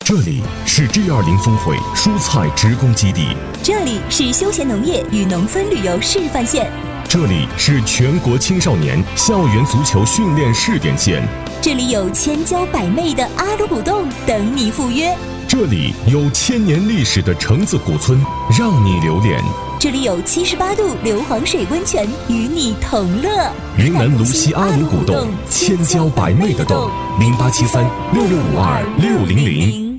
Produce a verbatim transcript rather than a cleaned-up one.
这里是 G 二零峰会蔬菜职工基地， 这里是休闲农业与农村旅游示范县， 这里是全国青少年校园足球训练试点县， 这里有千娇百媚的阿鲁古洞等你赴约， 这里有千年历史的橙子古村让你留恋， 这里有七十八度硫磺水温泉与你同乐。 云南泸西阿鲁古洞，千娇百媚的洞，零八七三六六五二六零零。